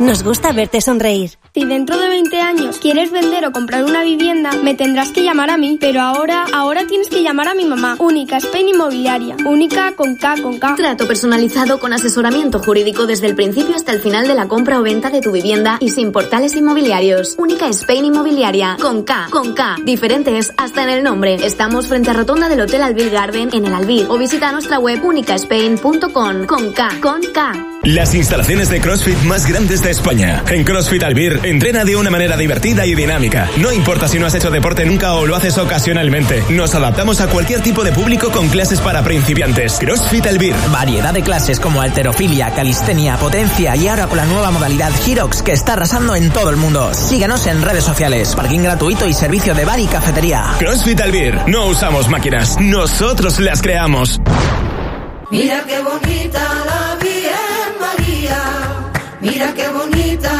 nos gusta verte sonreír. Si dentro de 20 años quieres vender o comprar una vivienda, me tendrás que llamar a mí. Pero ahora tienes que llamar a mi mamá. Única Spain Inmobiliaria. Única con K. Trato personalizado con asesoramiento jurídico desde el principio hasta el final de la compra o venta de tu vivienda y sin portales inmobiliarios. Única Spain Inmobiliaria. Con K. Diferentes hasta en el nombre. Estamos frente a rotonda del Hotel Albir Garden en el Albir. O visita nuestra web unicaspain.com. Con K. Las instalaciones de CrossFit más grandes de España. En CrossFit Albir, entrena de una manera divertida y dinámica. No importa si no has hecho deporte nunca o lo haces ocasionalmente. Nos adaptamos a cualquier tipo de público con clases para principiantes. CrossFit Albir. Variedad de clases como halterofilia, calistenia, potencia y ahora con la nueva modalidad Hyrox que está arrasando en todo el mundo. Síganos en redes sociales. Parking gratuito y servicio de bar y cafetería. CrossFit Albir. No usamos máquinas. Nosotros las creamos. Mira qué bonita la Virgen María, mira qué bonita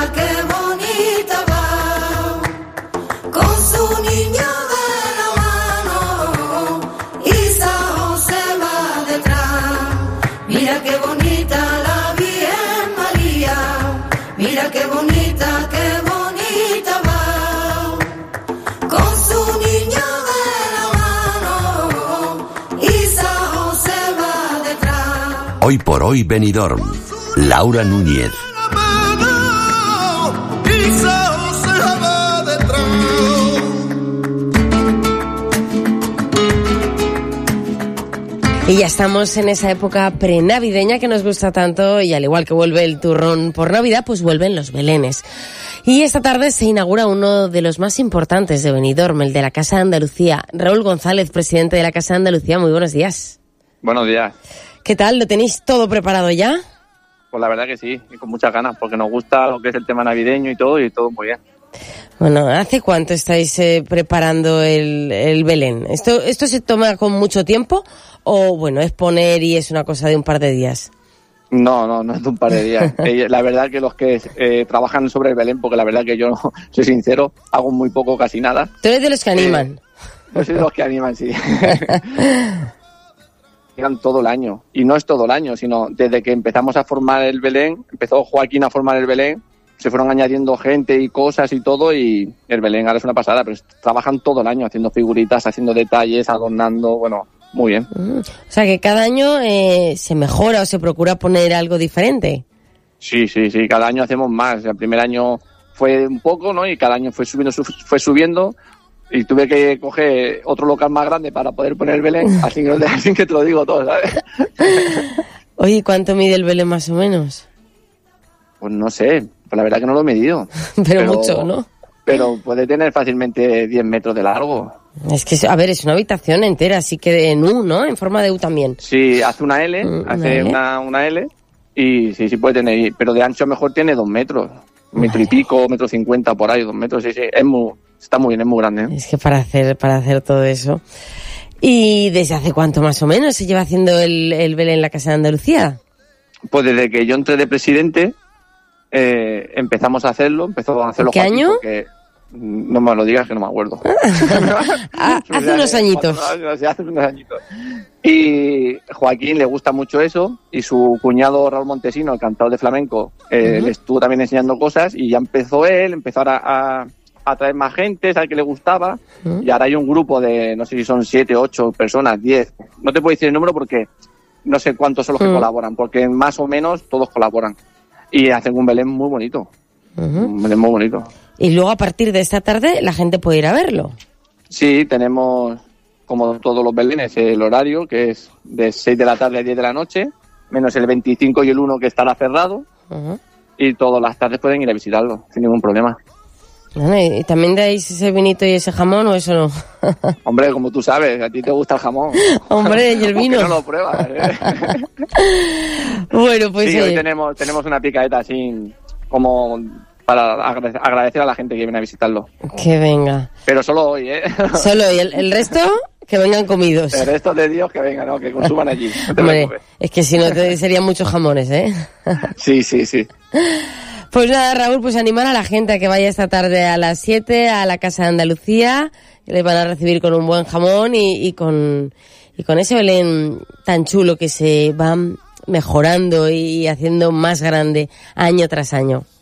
va, con su niño de la mano, y San José va detrás. Mira qué bonita la Virgen María, mira qué bonita va, con su niño de la mano, y San José va detrás. Hoy por hoy Benidorm. Laura Núñez. Y ya estamos en esa época prenavideña que nos gusta tanto, y al igual que vuelve el turrón por Navidad, pues vuelven los belenes. Y esta tarde se inaugura uno de los más importantes de Benidorm, el de la Casa de Andalucía. Raúl González, presidente de la Casa de Andalucía, muy buenos días. Buenos días. ¿Qué tal? ¿Lo tenéis todo preparado ya? Pues la verdad que sí, y con muchas ganas, porque nos gusta lo que es el tema navideño y todo muy bien. Bueno, ¿hace cuánto estáis preparando el Belén? ¿Esto se toma con mucho tiempo o, bueno, es poner y es una cosa de un par de días? No es de un par de días. La verdad que los que trabajan sobre el Belén, porque la verdad que yo, soy sincero, hago muy poco, casi nada. ¿Tú eres de los que animan? Yo soy de los que animan, sí. Llegan todo el año, y no es todo el año, sino desde que empezamos a formar el Belén, empezó Joaquín a formar el Belén, se fueron añadiendo gente y cosas y todo, y el Belén ahora es una pasada, pero trabajan todo el año haciendo figuritas, haciendo detalles, adornando, bueno, muy bien. O sea que cada año se mejora o se procura poner algo diferente. Sí, cada año hacemos más. El primer año fue un poco, ¿no? Y cada año fue subiendo. Y tuve que coger otro local más grande para poder poner el Belén, así que te lo digo todo, ¿sabes? Oye, ¿cuánto mide el Belén más o menos? Pues no sé, pues la verdad que no lo he medido. pero mucho, ¿no? Pero puede tener fácilmente 10 metros de largo. Es que, a ver, es una habitación entera, así que en U, ¿no? En forma de U también. Sí, hace una L, una L, y sí puede tener, pero de ancho mejor tiene 2 metros. Metro y pico, 1,50 m por ahí, 2 metros, sí, está muy bien, es muy grande, ¿eh? Es que para hacer todo eso. ¿Y desde hace cuánto más o menos se lleva haciendo el Belén en la Casa de Andalucía? Pues desde que yo entré de presidente, empezó a hacerlo ¿Qué año? Porque, no me lo digas que no me acuerdo. Hace unos añitos. Hace unos añitos. Y Joaquín le gusta mucho eso, y su cuñado Raúl Montesino, el cantador de flamenco, le estuvo también enseñando cosas, y ya empezó a traer más gente, al que le gustaba, y ahora hay un grupo de, no sé si son 7, 8 personas, 10, no te puedo decir el número porque no sé cuántos son los que colaboran, porque más o menos todos colaboran, y hacen un Belén muy bonito, un Belén muy bonito. Y luego a partir de esta tarde la gente puede ir a verlo. Sí, tenemos, como todos los Belenes, el horario, que es de 6 de la tarde a 10 de la noche, menos el 25 y el 1 que estará cerrado, y todas las tardes pueden ir a visitarlo, sin ningún problema. Bueno, ¿y también dais ese vinito y ese jamón o eso no? Hombre, como tú sabes, a ti te gusta el jamón. Hombre, y el vino. Que no lo pruebas, ¿eh? Bueno, pues sí, hoy tenemos una picadeta así como para agradecer a la gente que viene a visitarlo. Que venga. Pero solo hoy, ¿eh? Solo hoy. El resto, que vengan comidos. El resto de Dios que vengan, ¿no? Que consuman allí. No. Hombre, es que si no serían muchos jamones, ¿eh? Sí. Pues nada, Raúl, pues animar a la gente a que vaya esta tarde a las 7 a la Casa de Andalucía, que les van a recibir con un buen jamón y con ese Belén tan chulo que se va mejorando y haciendo más grande año tras año.